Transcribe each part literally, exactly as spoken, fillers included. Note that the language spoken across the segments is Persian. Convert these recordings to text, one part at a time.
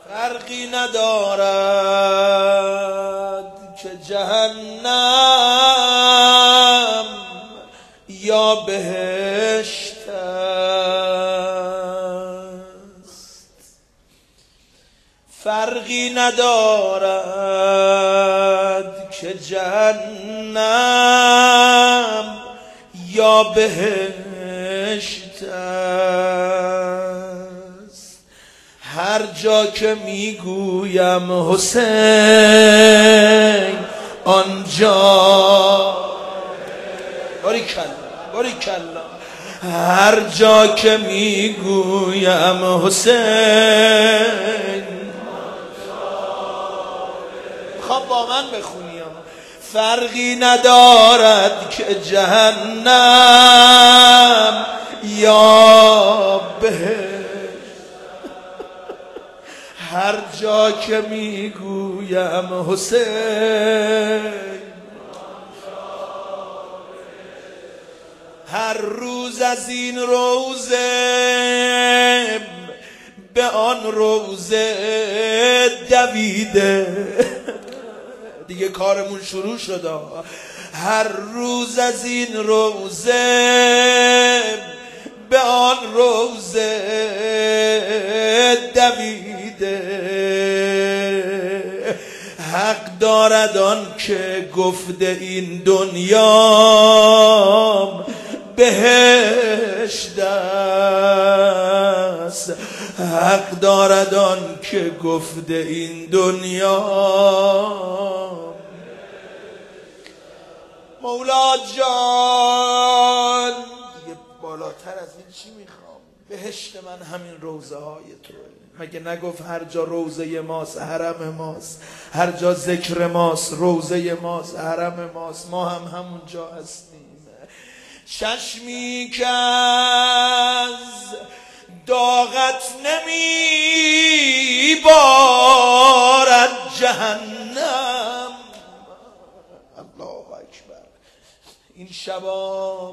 فرقی ندارد که جهنم یا بهشت است، فرقی ندارد که جهنم یا بهشت است. هر جا که میگویم حسین آنجا باریکلا باریکلا، هر جا که میگویم حسین خب با من بخونیم. فرقی ندارد که جهنم یا بهشت، هر جا که میگویم حسین. هر روز از این روزه به آن روزه دویده، دیگه کارمون شروع شده. هر روز از این روزه به آن روزه دویده، حق دارد آن که گفته این دنیا بهشت است، حق دارد آن که گفته این دنیا. مولا جان دیگه بالاتر از این چی میخوام؟ بهشت من همین روزه های توه. مگه نگفت هر جا روزه ماست حرم ماست، هر جا ذکر ماست روزه ماست حرم ماست، ما هم همون جا هستیم. چشمی که از داغت نمی بارد جهنم. الله اکبر. این شبا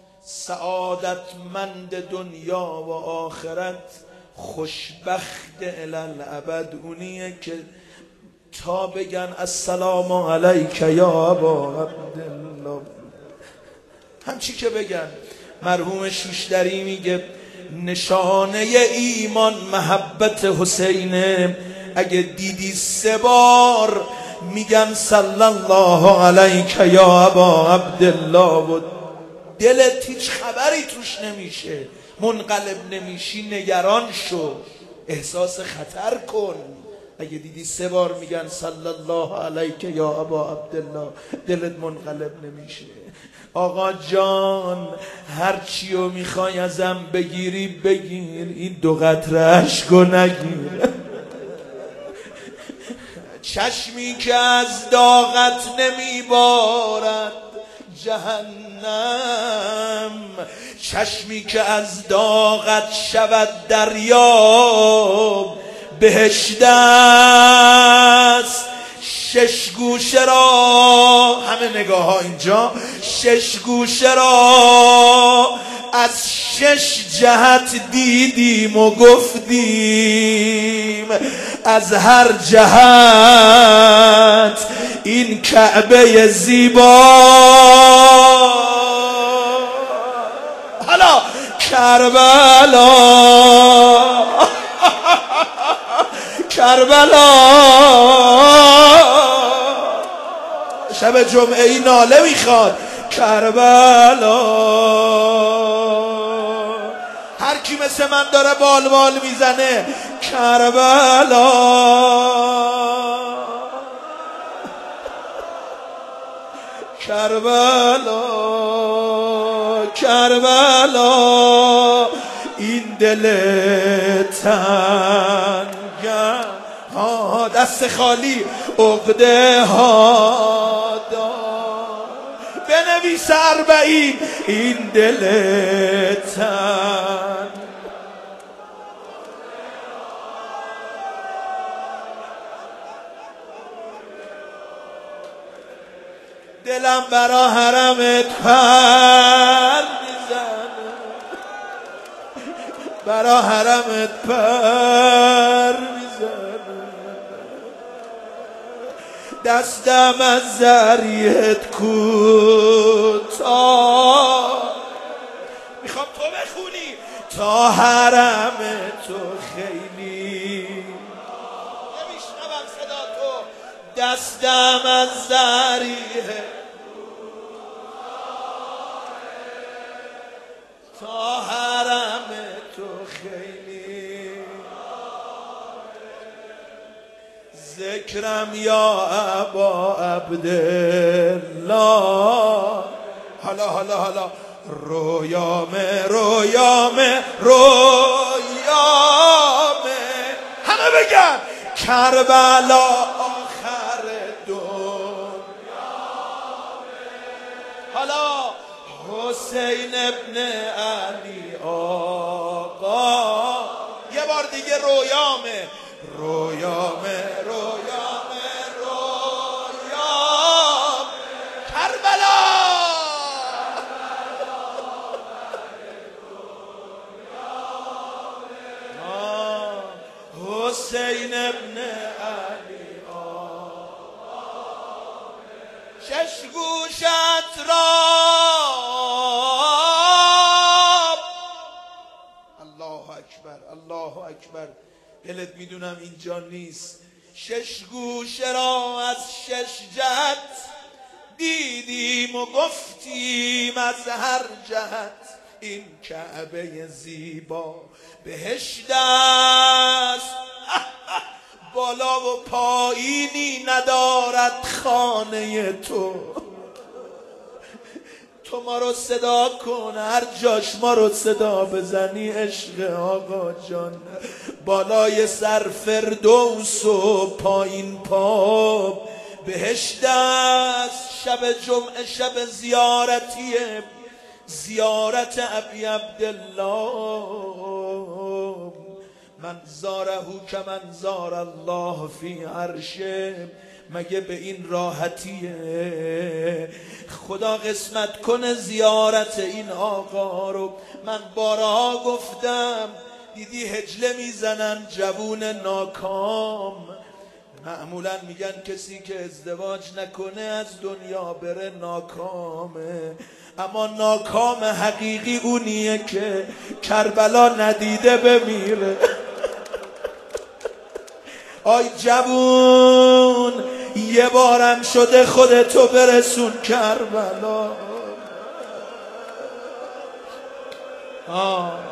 سعادتمند دنیا و آخرت، خوشبخت الالعبد اونیه که تا بگن السلام علیک یا ابا عبدالله، همچی که بگن. مرحوم شوشتری میگه نشانه ایمان محبت حسینه، اگه دیدی سه بار میگن صلی الله علیک یا ابا عبدالله و دلت هیچ خبری توش نمیشه، منقلب نمیشی، نگران شو، احساس خطر کن. اگه دیدی سه بار میگن صلی الله علیک یا ابا عبدالله دلت منقلب نمیشه. آقا جان هر چیو میخوای ازم بگیری بگیر، این دو قطره اشکو نگیر. چشمی که از داغت نمیبارد جهنم، چشمی که از داغت شود دریا بهشت است. شش گوشه را، همه نگاه ها اینجا، شش گوشه را از شش جهت دیدیم و گفتیم از هر جهت این کعبه زیبا. حالا کربلا کربلا شب جمعه ای ناله میخواد کربلا. هر کی مثل من داره بال بال میزنه کربلا کربلا کربلا. این دل تنگم ها دست خالی عقده ها دار، بنویس اربعین این دل تنگ. دلم برا حرمت پر میزنه، برا حرمت پر میزنه. دستم از ذریعت کوتاه. میخوام تو بخونی تا حرم تو خیلی نمیشنوم صدا تو. دستم از ذریعت تا حرم تو خیلی ذکرم یا ابا عبدالله. حالا حالا حالا رویامه رویامه رویامه همه بگن کربلا آخر دنیامه. حالا حسین ابن علی آقا یه بار دیگه رویامه رویامه رویامه رویام کربلا. حسین ابن علی آقا شش گوشت را الله اکبر الله اکبر. دلت میدونم اینجا نیست. شش گوشه را از شش جهت دیدیم و گفتیم از هر جهت این کعبه زیبا بهشت است. بالا و پایینی ندارد خانه تو. تو ما رو صدا کن هر جاش ما رو صدا بزنی عشق آقا جان. بالای سر فردوس و پایین پا بهشت است. شب جمعه شب زیارتیه زیارت ابی عبدالله. من زاره که من زار الله فی عرشه. مگه به این راحتیه؟ خدا قسمت کنه زیارت این آقا رو. من بارها گفتم دیدی هجله میزنن جوون ناکام. معمولا میگن کسی که ازدواج نکنه از دنیا بره ناکامه. اما ناکام حقیقی اونیه که کربلا ندیده بمیره. آی جوون یه بارم شده خودتو برسون کربلا. آه.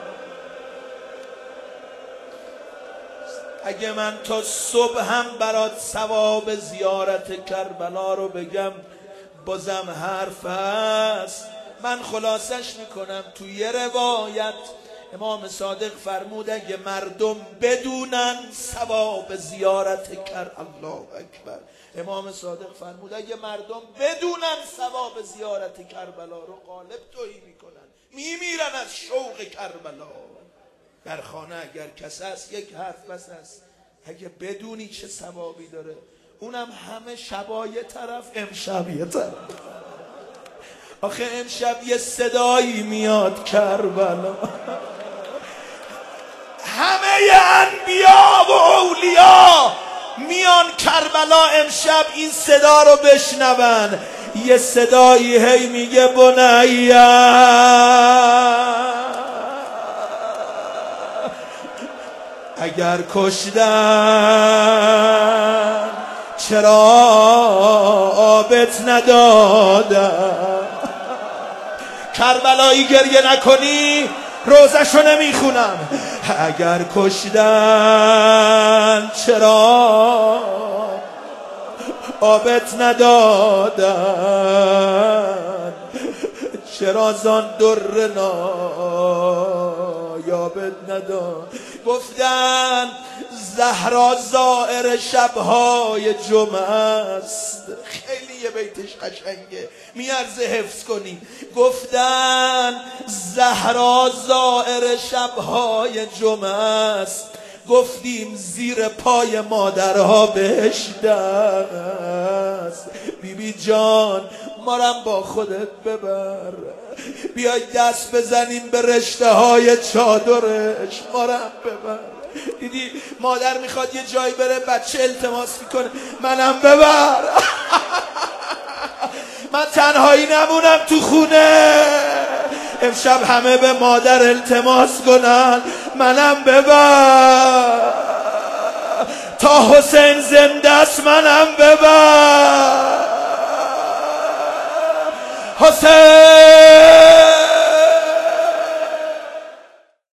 اگه من تا صبح هم برات ثواب زیارت کربلا رو بگم بازم حرف هست. من خلاصش میکنم. تو یه روایت امام صادق فرمود اگه مردم بدونن ثواب زیارت کر الله اکبر. امام صادق فرمود اگه مردم بدونن ثواب زیارت کربلا رو غالب تویی میکنن میمیرن از شوق کربلا. در خانه اگر کس هست یک حرف بس هست. اگه بدونی چه ثوابی داره اونم همه شبای طرف امشب یه طرف. آخه امشب یه صدایی میاد کربلا. همه انبیا و اولیا میان کربلا امشب این صدا رو بشنون. یه صدایی هی میگه بنیا اگر کشتن چرا آبت ندادن. کربلایی گریه نکنی روزشو نمیخونم. اگر کشتن چرا آبت ندادن. چرا زان در نایابت ندادن. گفتن زهرا زائر شبهای جمعه است. خیلی یه بیتش قشنگه میارزه حفظ کنی. گفتن زهرا زائر شبهای جمعه است. گفتیم زیر پای مادرها بهشت است. بیبی جان مارم با خودت ببر. بیای دست بزنیم به رشته های چادرش. مارم ببر. دیدی مادر میخواد یه جایی بره، بچه التماس میکنه منم ببر. من تنهایی نمونم تو خونه، امشب همه به مادر التماس کنن منم ببر. تا حسین زنده است منم ببر. حسین